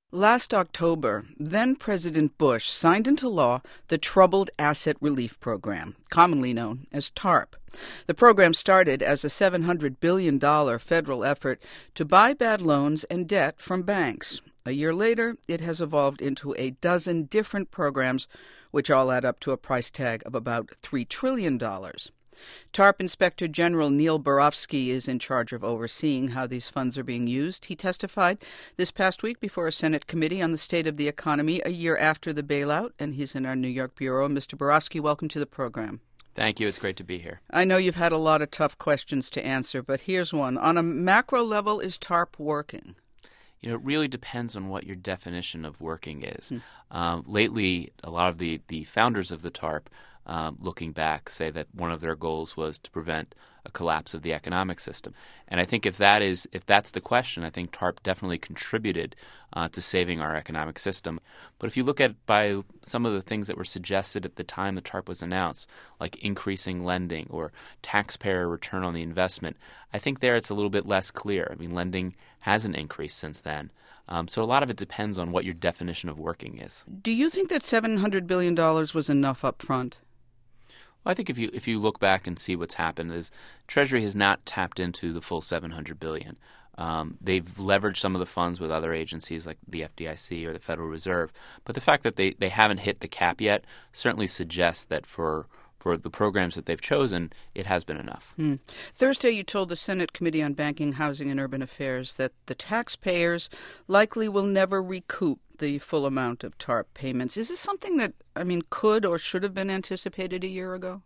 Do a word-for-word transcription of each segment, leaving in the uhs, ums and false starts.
Last October, then-President Bush signed into law the Troubled Asset Relief Program, commonly known as TARP. The program started as a seven hundred billion dollars federal effort to buy bad loans and debt from banks. A year later, it has evolved into a dozen different programs, which all add up to a price tag of about three trillion dollars. TARP Inspector General Neil Barofsky is in charge of overseeing how these funds are being used. He testified this past week before a Senate committee on the state of the economy a year after the bailout, and he's in our New York bureau. Mister Barofsky, welcome to the program. Thank you. It's great to be here. I know you've had a lot of tough questions to answer, but here's one. On a macro level, is TARP working? You know, it really depends on what your definition of working is. Hmm. Um, lately, a lot of the, the founders of the TARP, um, looking back, say that one of their goals was to prevent a collapse of the economic system. And I think if that is if that's the question, I think TARP definitely contributed uh, to saving our economic system. But if you look at by some of the things that were suggested at the time the TARP was announced, like increasing lending or taxpayer return on the investment, I think there it's a little bit less clear. I mean, lending hasn't increased since then. Um, so a lot of it depends on what your definition of working is. Do you think that seven hundred billion dollars was enough up front? Well, I think if you if you look back and see what's happened, is Treasury has not tapped into the full seven hundred billion dollars. Um, they've leveraged some of the funds with other agencies like the F D I C or the Federal Reserve. But the fact that they, they haven't hit the cap yet certainly suggests that for for the programs that they've chosen, it has been enough. Hmm. Thursday, you told the Senate Committee on Banking, Housing, and Urban Affairs that the taxpayers likely will never recoup the full amount of TARP payments. Is this something that, I mean, could or should have been anticipated a year ago?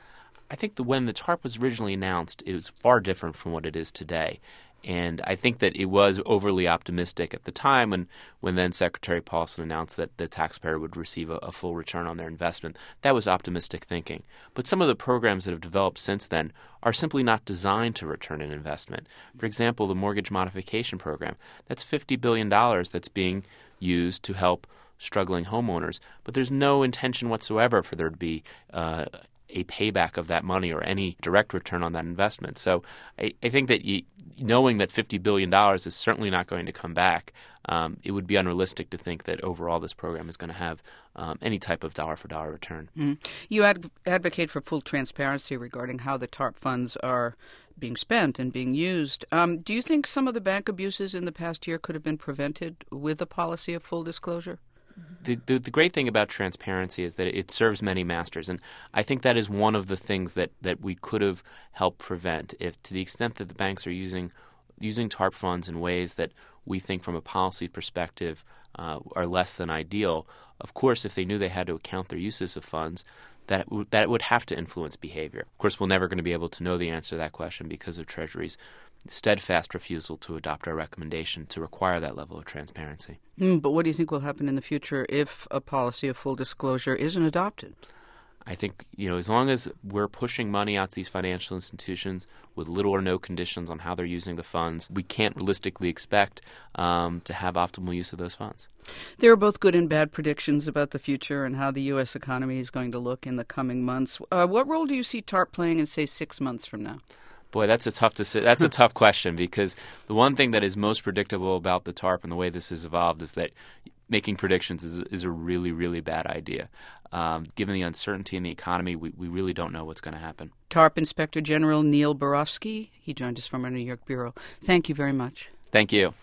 I think that when the TARP was originally announced, it was far different from what it is today. And I think that it was overly optimistic at the time when, when then Secretary Paulson announced that the taxpayer would receive a, a full return on their investment. That was optimistic thinking. But some of the programs that have developed since then are simply not designed to return an investment. For example, the mortgage modification program, that's fifty billion dollars that's being used to help struggling homeowners. But there's no intention whatsoever for there to be uh, a payback of that money or any direct return on that investment. So I, I think that you, knowing that fifty billion dollars is certainly not going to come back, um, it would be unrealistic to think that overall this program is going to have um, any type of dollar-for-dollar return. Mm. You ad- advocate for full transparency regarding how the TARP funds are being spent and being used. Um, do you think some of the bank abuses in the past year could have been prevented with a policy of full disclosure? The, the the great thing about transparency is that it serves many masters, and I think that is one of the things that, that we could have helped prevent if, to the extent that the banks are using using TARP funds in ways that we think from a policy perspective uh, are less than ideal. Of course, if they knew they had to account their uses of funds, that w- that would have to influence behavior. Of course, we're never going to be able to know the answer to that question because of Treasury's steadfast refusal to adopt our recommendation to require that level of transparency. Mm, but what do you think will happen in the future if a policy of full disclosure isn't adopted? I think, you know, as long as we're pushing money out to these financial institutions with little or no conditions on how they're using the funds, we can't realistically expect um, to have optimal use of those funds. There are both good and bad predictions about the future and how the U S economy is going to look in the coming months. Uh, what role do you see TARP playing in, say, six months from now? Boy, that's a tough to that's a tough question, because the one thing that is most predictable about the TARP and the way this has evolved is that making predictions is, is a really, really bad idea. Um, given the uncertainty in the economy, we, we really don't know what's going to happen. TARP Inspector General Neil Barofsky, he joined us from our New York bureau. Thank you very much. Thank you.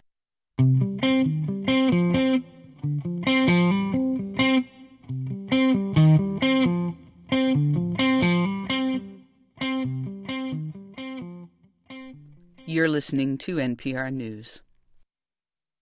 You're listening to N P R News.